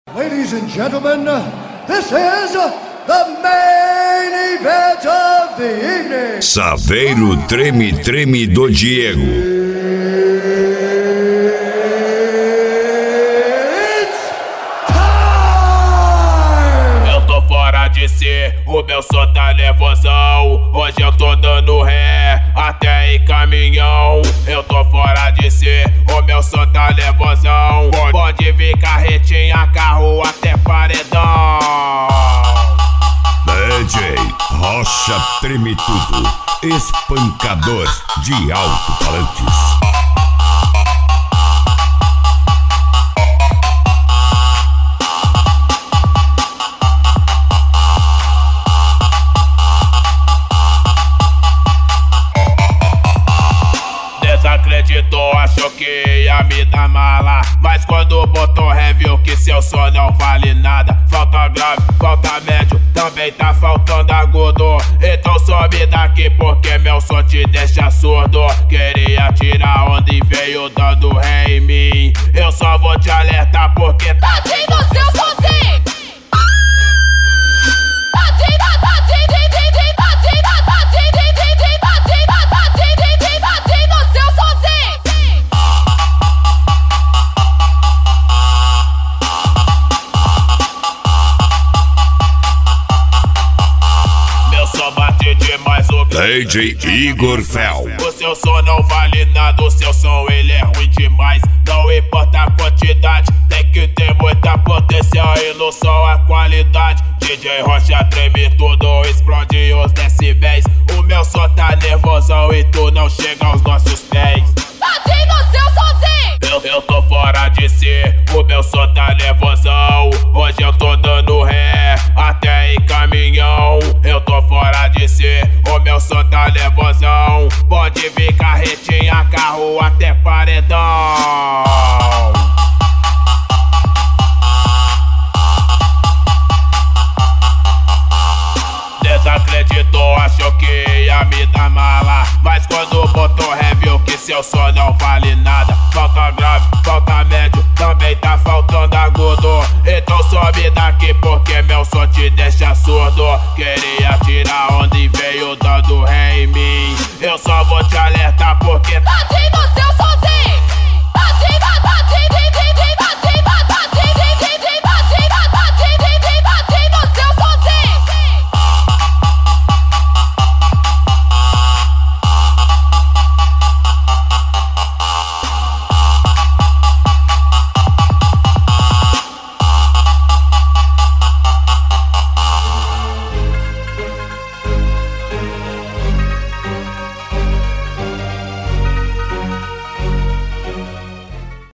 Ladies and gentlemen, this is the main event of the evening. Saveiro Treme Treme do Diego. It's time! Eu tô fora de si, o meu som tá nervosão. Hoje eu tô dando ré, até em caminhão. Eu tô fora de si, o meu som tá nervosão. Pode vir carretinha, carro até paredão. DJ Rocha Treme Tudo, espancador de alto-falantes. Desacreditou, achou que ia me dar mala, mas quando botou ré viu que seu som não vale nada. Falta grave, falta médio, também tá faltando agudo. Então sobe daqui porque meu som te deixa surdo. Queria tirar onda e veio dando ré em mim. Eu só vou te alertar porque tadinho do seu sozinho. DJ Igor Fel. O seu som não vale nada, o seu som ele é ruim demais. Não importa a quantidade, tem que ter muita potência e no som a qualidade. DJ Rocha treme tudo, explode os decibéis. O meu som tá nervosão e tu não chega aos nossos pés. Tadinho do seu sozinho. Eu tô fora de si, o meu som tá nervosão. Hoje eu tô dando ré, até em caminhão. Eu tô fora de si, o meu som tá nervosão. Pode vir carretinha, carro até paredão. Desacreditou, achou que ia me dar mala, mas quando botou ré viu que seu som não vale nada. Falta grave, falta médio, também tá faltando agudo. Então sobe daqui porque meu som te deixa surdo. Queria tirar onda e veio dando ré em mim. Eu só vou te alertar porque tadinho